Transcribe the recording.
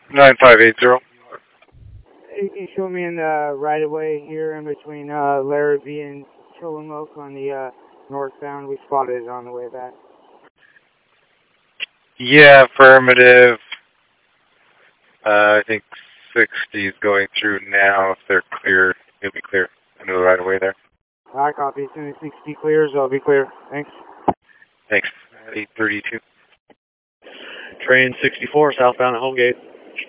9580. You can show me in the right of way here in between Larrabee and Tillamook on the northbound. We spotted it on the way back. Yeah, affirmative. I think 60 is going through now. If they're clear, it'll be clear. I know right away there. I copy. As soon as 60 clears, I'll be clear. Thanks. Thanks. 832. Train 64 southbound at Homegate.